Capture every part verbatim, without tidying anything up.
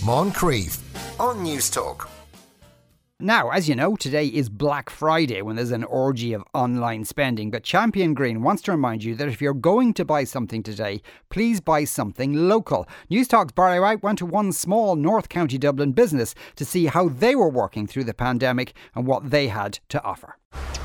Moncrief on News Talk. Now, as you know, today is Black Friday when there's an orgy of online spending. But Champion Green wants to remind you that if you're going to buy something today, please buy something local. News Talk's Barry White went to one small North County Dublin business to see how they were working through the pandemic and what they had to offer.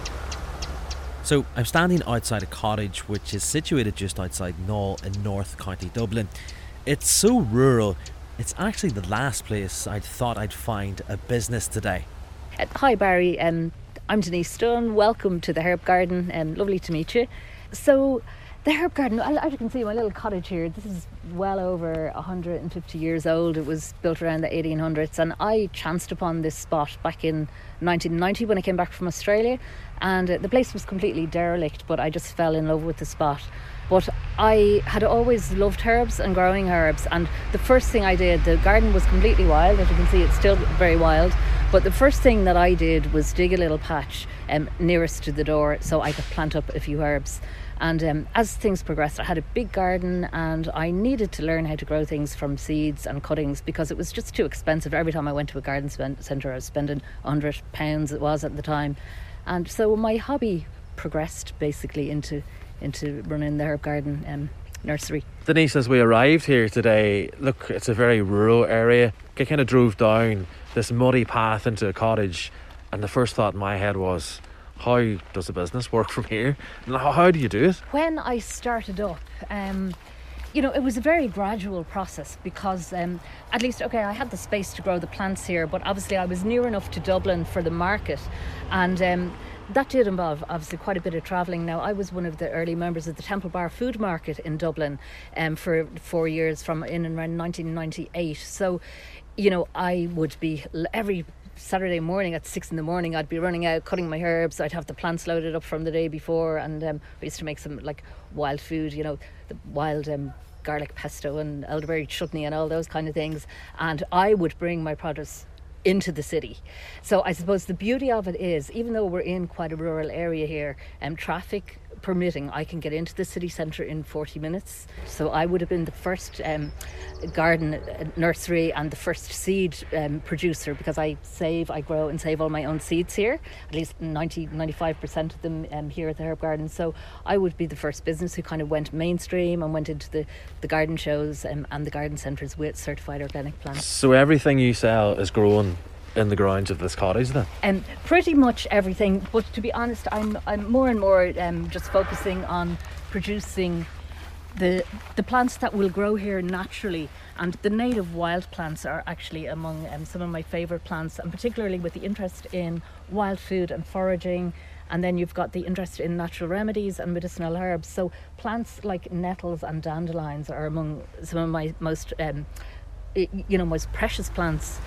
So I'm standing outside a cottage which is situated just outside Knoll in North County Dublin. It's so rural, it's actually the last place I'd thought I'd find a business today. Uh, hi Barry, um, I'm Denise Stone. Welcome to the Herb Garden. Um, lovely to meet you. So the Herb Garden, as you can see, my little cottage here, this is well over one hundred fifty years old. It was built around the eighteen hundreds, and I chanced upon this spot back in nineteen ninety when I came back from Australia, and uh, the place was completely derelict, but I just fell in love with the spot. But I had always loved herbs and growing herbs, and the first thing I did, the garden was completely wild, as you can see it's still very wild, but the first thing that I did was dig a little patch um, nearest to the door so I could plant up a few herbs. And um, as things progressed, I had a big garden and I needed to learn how to grow things from seeds and cuttings because it was just too expensive. Every time I went to a garden centre I was spending one hundred pounds, it was at the time. And so my hobby progressed basically into into running the herb garden um, nursery. Denise, as we arrived here today, look, it's a very rural area. I kind of drove down this muddy path into a cottage, and the first thought in my head was, how does the business work from here? And how, how do you do it? When I started up, um, you know, it was a very gradual process because um, at least, okay, I had the space to grow the plants here, but obviously I was near enough to Dublin for the market, and um, that did involve obviously quite a bit of travelling. Now, I was one of the early members of the Temple Bar Food Market in Dublin um, for four years from in and around nineteen ninety-eight. So, you know, I would be every Saturday morning at six in the morning, I'd be running out, cutting my herbs. I'd have the plants loaded up from the day before, and um, we used to make some like wild food, you know, the wild um, garlic pesto and elderberry chutney and all those kind of things. And I would bring my produce into the city. So I suppose the beauty of it is, even though we're in quite a rural area here, um, traffic permitting, I can get into the city centre in forty minutes. So I would have been the first um, garden uh, nursery and the first seed um, producer, because I save, I grow and save all my own seeds here, at least ninety, ninety-five percent of them um, here at the Herb Garden. So I would be the first business who kind of went mainstream and went into the, the garden shows um, and the garden centres with certified organic plants. So everything you sell is grown in the grounds of this cottage then? Um, pretty much everything, but to be honest, I'm I'm more and more um, just focusing on producing the the plants that will grow here naturally, and the native wild plants are actually among um, some of my favourite plants, and particularly with the interest in wild food and foraging. And then you've got the interest in natural remedies and medicinal herbs. So plants like nettles and dandelions are among some of my most um, you know most precious plants.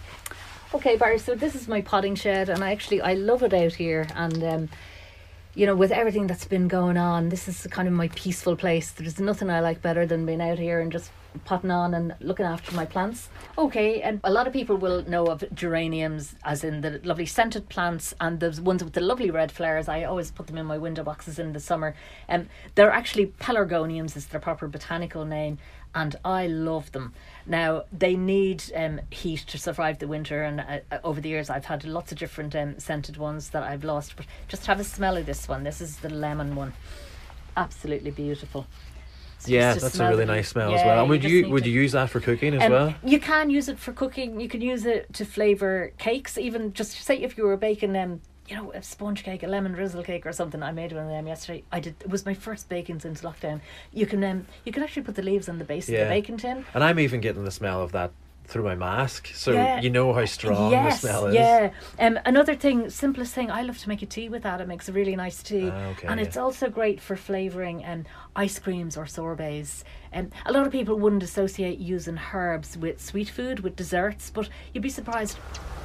Okay, Barry, so this is my potting shed, and I actually, I love it out here, and um, you know, with everything that's been going on, this is kind of my peaceful place. There's nothing I like better than being out here and just potting on and looking after my plants. Okay, and a lot of people will know of geraniums, as in the lovely scented plants, and the ones with the lovely red flowers. I always put them in my window boxes in the summer. Um, they're actually pelargoniums, is their proper botanical name, and I love them. Now, they need um, heat to survive the winter, and uh, over the years I've had lots of different um, scented ones that I've lost, but just have a smell of this one. This is the lemon one. Absolutely beautiful. So yeah, that's a really the, nice smell yeah, as well. And would you, you would to, you use that for cooking as um, well? You can use it for cooking. You can use it to flavour cakes, even just say if you were baking um, you know, a sponge cake, a lemon drizzle cake or something. I made one of them yesterday. I did. It was my first baking since lockdown. You can um, you can actually put the leaves on the base yeah. of the baking tin. And I'm even getting the smell of that through my mask, so yeah. you know how strong yes, the smell is. Yeah. Um, another thing, simplest thing, I love to make a tea with that. It makes a really nice tea. Ah, okay, and yeah. it's also great for flavouring um, ice creams or sorbets. Um, a lot of people wouldn't associate using herbs with sweet food, with desserts, but you'd be surprised.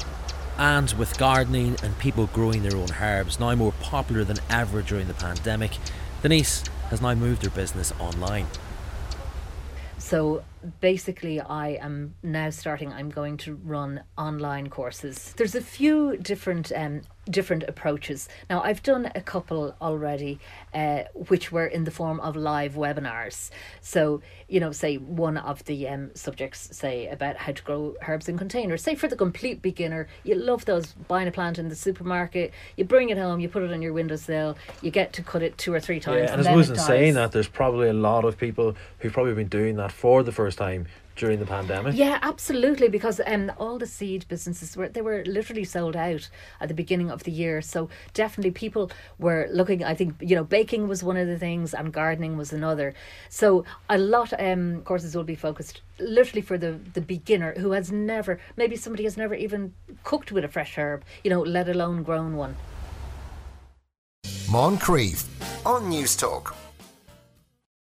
And with gardening and people growing their own herbs now more popular than ever during the pandemic, Denise has now moved her business online. So basically I am now starting, I'm going to run online courses. There's a few different um, different approaches. Now, I've done a couple already, uh, which were in the form of live webinars. So, you know, say one of the um, subjects, say about how to grow herbs in containers. Say for the complete beginner, you love those, buying a plant in the supermarket, you bring it home, you put it on your windowsill, you get to cut it two or three times. Yeah, and, and I suppose in dies. saying that, there's probably a lot of people who've probably been doing that for the first time during the pandemic. Yeah, absolutely, because um, all the seed businesses were they were literally sold out at the beginning of the year. So definitely people were looking. I think, you know, baking was one of the things, and gardening was another. So a lot um courses will be focused literally for the the beginner who has never, maybe somebody has never even cooked with a fresh herb, you know, let alone grown one. Moncrief on News Talk.